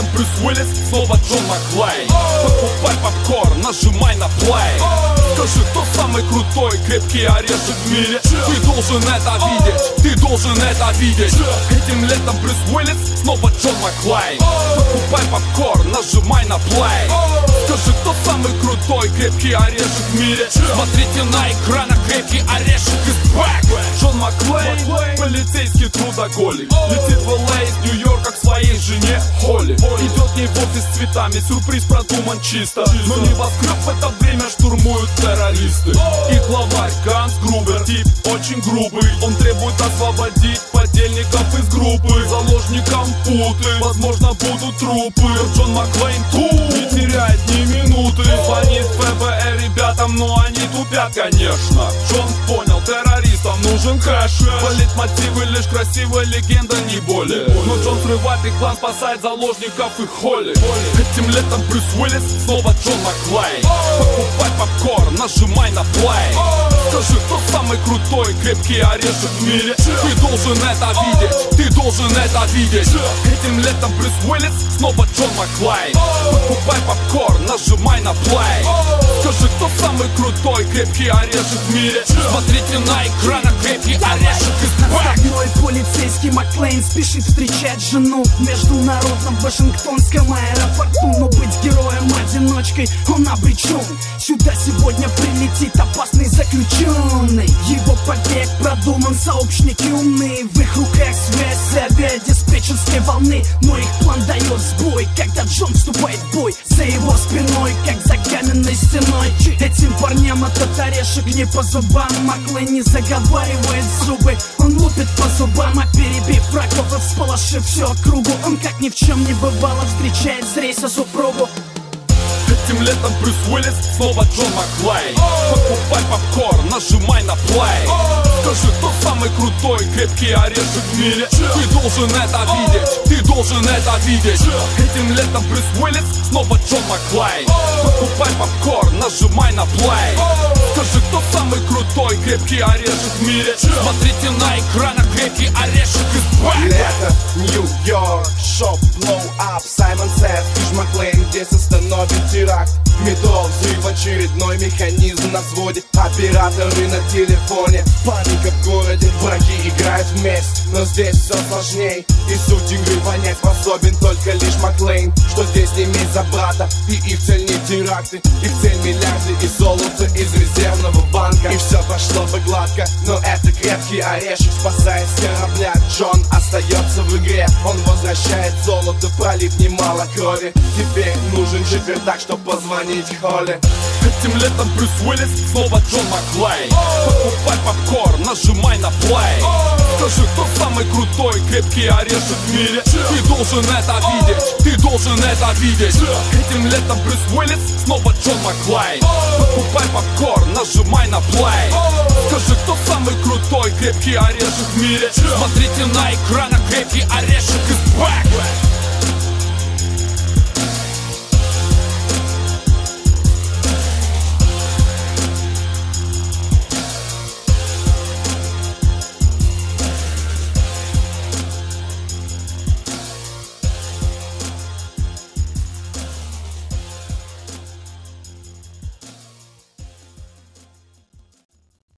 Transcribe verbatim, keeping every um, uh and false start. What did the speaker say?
летом Брюс Уиллис, снова Джон Маклейн. Покупай попкорн, нажимай на плей. Скажи, кто самый крутой крепкий орешек в мире? Ты должен это видеть, ты должен это видеть. Этим летом Брюс Уиллис, снова Джон Маклейн. Покупай попкорн, нажимай на плей. Скажи, кто самый крутой крепкий орешек в мире? Смотрите на экранах, крепкий орешек is back. Джон Маклейн, полицейский трудоголик, летит в эл эй из Нью-Йорка к своей жене Холли. Идет к ней в офис с цветами, сюрприз продуман чисто. Но небоскреб в это время штурмуют террористы. И главарь Ганс Грубер, тип очень грубый. Он требует освободить подельников из группы. Заложникам путы, возможно будут трупы. Джон Маклейн тут не теряет ни минуты. Звонит эф бэ эр ребятам, но они тупят, конечно. Джон понял, террористам нужен кэш. Политмотивы лишь красивая легенда, не более. Но Джон срывает их план, спасает заложников и Холли. Этим летом Брюс Уиллис, снова Джон Маклейн. Покупай попкорн, нажимай на плей. Скажи, кто самый крутой крепкий орешек в мире? Ты должен это видеть, ты должен это видеть. Этим летом Брюс Уиллис, снова Джон Маклейн. Покупай попкорн, нажимай на плей. Скажи, кто самый крутой крепкий орешек в мире? Смотрите на экранах, крепкий орешек is back. Отставной полицейский Маклейн спешит встречать жену в международном вашингтонском аэропорту. Но быть героем-одиночкой он обречен. Сюда сегодня прилетит опасный заключенный. Его побег продуман, сообщники умные. В их руках связь с авиадиспетчерской волны. Но их план дает сбой, когда Джон вступает в бой. За его спиной, как за каменной стеной. Этим парням этот орешек не по зубам. Маклейн не заговаривает зубы, он лупит по зубам. А перебив врагов, всполошив всю округу, он как ни в чем не бывало встречает с рейса супругу. Этим летом Брюс Уиллис, снова Джон Маклейн. Покупай попкорн, нажимай на плей. Скажи, кто самый крутой крепкий орешек в мире? Ты должен это видеть, ты должен это видеть. Этим летом Брюс Уиллис, снова Джон Маклейн. Покупай попкорн, нажимай на плей. Скажи, кто самый крутой крепкий орешек в мире? Смотрите на экранах, крепкий орешек is back. Лето, Нью-Йорк, шоп, блоу-ап, Саймон Сет, Фиш Маклейн, здесь остановит теракт. Метро, взрыв, очередной механизм на взводе. Операторы на телефоне, паника в городе. Враги играют вместе, но здесь все сложней. И суть игры понять способен только лишь Маклейн. Что здесь не месть за брата, и их цель не теракты. Их цель миллиарды и золото из резервного банка. И все пошло бы гладко, но это крепкий орешек. Спасает с корабля, Джон остается в игре. Он возвращает золото, пролив немало крови. Теперь нужен четвертак, чтоб позвонить Холли. Этим летом Брюс Уиллис, снова Джон Маклейн. Покупай попкорн, нажимай на плей. Скажи, кто самый крутой крепкий орешек в мире? Ты должен это видеть, ты должен это видеть. Этим летом Брюс Уиллис, снова Джон Маклейн. Покупай попкорн, нажимай на плей. Скажи, кто самый крутой крепкий орешек в мире? Смотрите на экранах, крепкий орешек is back.